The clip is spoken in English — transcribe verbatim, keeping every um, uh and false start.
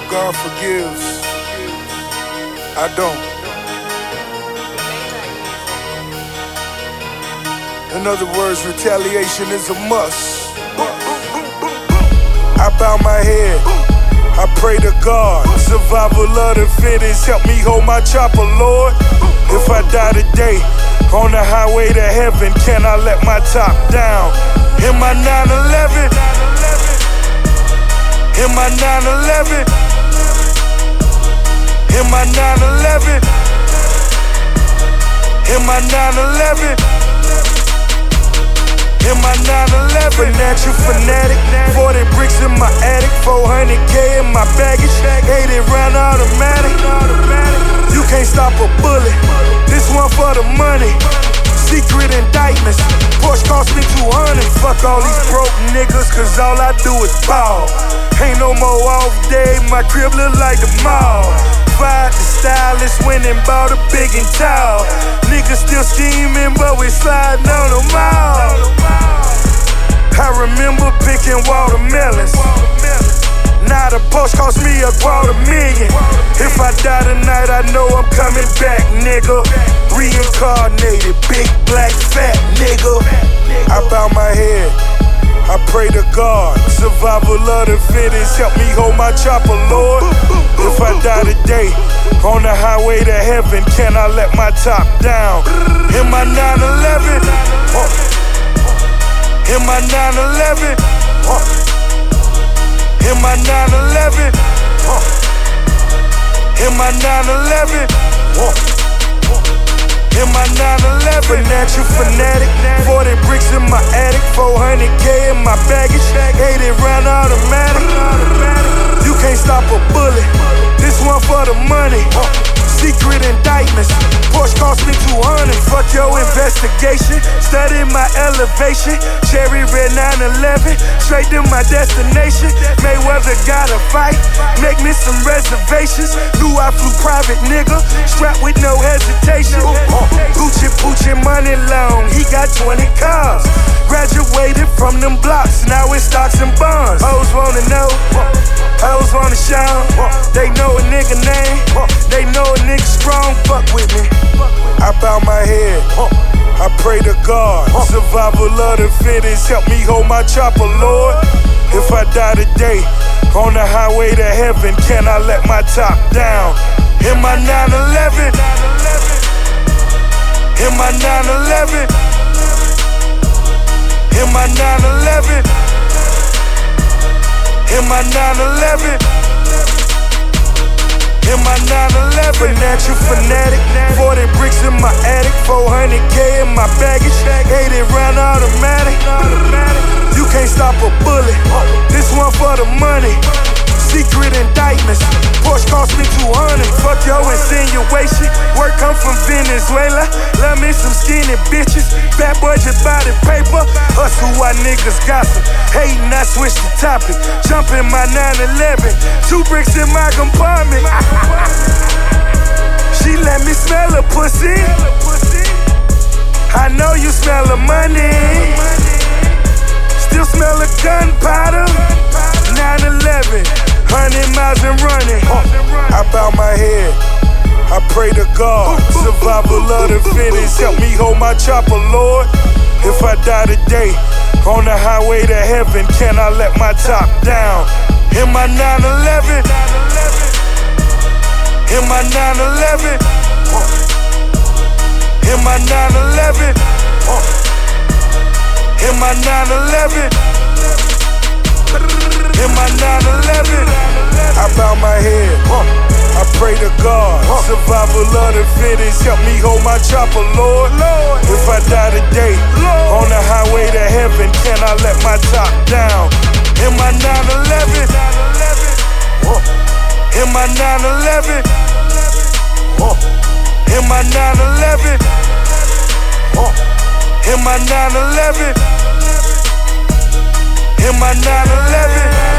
God forgives. I don't. In other words, retaliation is a must. I bow my head, I pray to God. Survival of the fittest, help me hold my chopper, Lord. If I die today, on the highway to heaven, can I let my top down? In my nine eleven, in my nine eleven, in my nine eleven, in my nine eleven, in my nine eleven. Financial fanatic, forty bricks in my attic, four hundred K in my baggage, eighty round automatic. You can't stop a bullet, this one for the money. Secret indictments, Porsche cost me two hundred. Fuck all these broke niggas, cause all I do is ball. Ain't no more off day, my crib look like the mall. Fired the stylist, went and bought a big and tall. Niggas still scheming, but we sliding on them all. I remember picking watermelons. Now the Porsche cost me a quarter million. If I die tonight, I know I'm coming back, nigga. Reincarnated, big black fat nigga. I bow my head, I pray to God. Survival of the fittest, help me hold my chopper, Lord. If I die today, on the highway to heaven, can I let my top down? In my nine eleven, in my nine eleven, in my nine eleven, in my nine eleven, in my nine eleven. Financial fanatic, forty bricks in my attic, four hundred K in my baggage, eighty round automatic. You can't stop a bullet, this one for the money. Secret indictments, Porsche cost me two hundred. Fuck your investigation, study my elevation. Cherry red nine eleven, straight to my destination. Mayweather gotta fight, make me some reservations. Knew I flew private, nigga, strapped with no hesitation. Gucci Poochie money long, he got twenty cars. Graduated from them blocks, now it's stocks and bonds. Hoes wanna know, hoes wanna shine. They know a nigga name, they know a nigga strong, fuck with me. I bow my head, I pray to God. Survival of the fittest, help me hold my chopper, Lord. If I die today, on the highway to heaven, can I let my top down? In my nine eleven, in my nine eleven, in my nine eleven, in my nine eleven, in my nine eleven. Financial fanatic, forty bricks in my attic, four hundred K in my baggage, eighty round automatic. You can't stop a bullet, this one for the money. Secret indictments, Porsche cost me two hundred. Fuck your insinuation, work come from Venezuela. Love me some skinny bitches, fat budget body paper. Us who why niggas gossip, hating I switch the topic. Jump in my nine eleven, two bricks in my compartment. She let me smell her pussy, I know you smell her money. Still smell her gunpowder, nine eleven. Hundred miles and running. I bow my head, I pray to God. Survival of the fittest, help me hold my chopper, Lord. If I die today, on the highway to heaven, can I let my top down? In my nine eleven, in my nine eleven, in my nine eleven, in my nine eleven, in my nine eleven. I bow my head, I pray to God. Survival of the fittest, help me hold my chopper, Lord. If I die today, on the highway to heaven, can I let my top down? In my nine eleven, in my nine eleven, in my nine eleven, in my nine eleven, in my nine eleven.